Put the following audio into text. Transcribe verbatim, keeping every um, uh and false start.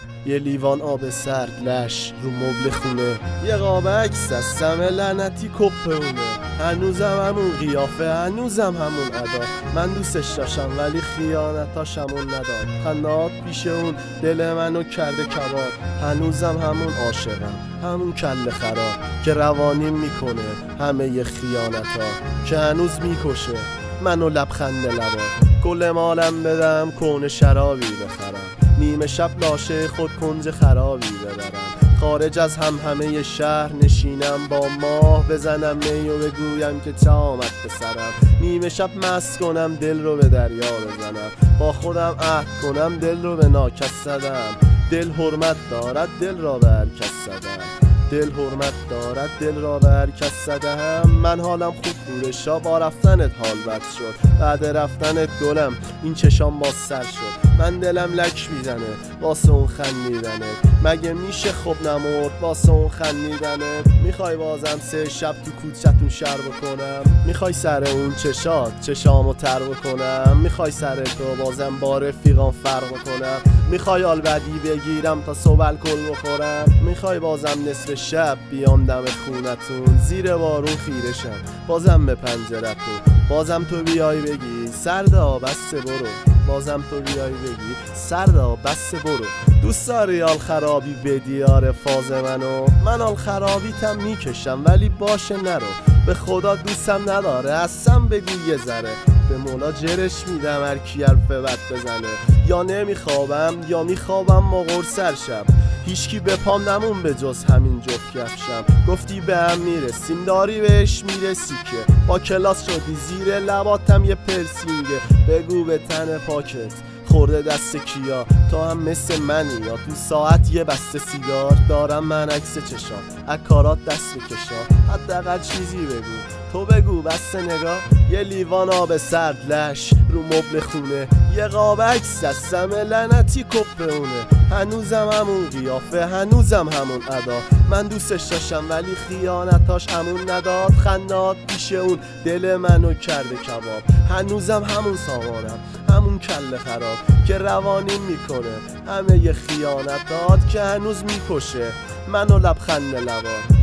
یه لیوان آب سرد لش رو مبل خونه، یه قاب عکس از سم لعنتی کپونه. هنوزم همون قیافه، هنوزم همون ادا. من دوستش داشتم ولی خیانتاشمون نداد. خندات پیش اون دل منو کرده کباب. هنوزم همون عاشقم، همون کله خراب که روانیم میکنه همه ی خیانتا، که هنوز میکشه منو لبخند لبا. کل مالم بدم کون شرابی بخرم، نیمه شب لاشه خود کنج خرابی ببرم. خارج از هم همه شهر نشینم با ماه، بزنم می و بگویم که چه آمد به سرم. نیمه شب مست کنم دل رو به دریا بزنم، با خودم عهد کنم دل رو به ناکس زدم. دل حرمت دارد دل را به هر کس زدم، دل حرمت دارد دل را به هر کس زدم. من حالم خوب بوده شا با رفتنت حال بد شد، بعد رفتنت گلم این چشام باز سر شد. من دلم لک میزنه واسه اون خندیدنت، مگه میشه خوب نمرد واسه اون خندیدنت. میخوای بازم سه شب تو کوچتون شر بکنم، میخوای سر اون چشات چشامو تر بکنم، میخوای سر تو بازم با رفیقام فرق بکنم، میخوای آلبدی بگیرم تا صبح الکل بخورم، میخوای بازم نصف شب بیام دم خونتون زیر بارون خیرشم بازم به پنجرتون. بازم تو بیای بگی سردا بسته برو، بازم تو بیای بگی سردا بسته برو. دوست داری آل خرابی به دیار فاز منو، من آل خرابیتم میکشم ولی باشه نرو. به خدا دوستم نداره اصلا بگو یه ذره، به مولا جرش میدم هر کی حرف بد بزنه. یا نمیخوابم یا میخوابم مغور سر شب، هیچکی به پام نمون به جز همین جفت کفشم. گفتی به هم میرسیم داری بهش میرسی که، با کلاس شدی زیر لباتم یه پرسینگه. بگو به تن پاکت خورده دست کیا، تو هم مثل منی یا تو ساعت یه بسته سیگار دارم من عکس چشات از کارات دست بکشا. حداقل چیزی بگو تو بگو بس نگاه. یه لیوان آب سرد لش رو مبل خونه، یه قاب عکس از سم لعنتی کپونه. هنوزم همون قیافه، هنوزم همون ادا. من دوستش داشتم ولی خیانتاش همون نداد. خندات پیش اون دل منو کرده کباب. هنوزم همون سامانم، همون کله خراب که روانیم میکنه همه ی خیانتات، که هنوز میکشه منو لبخند لبا.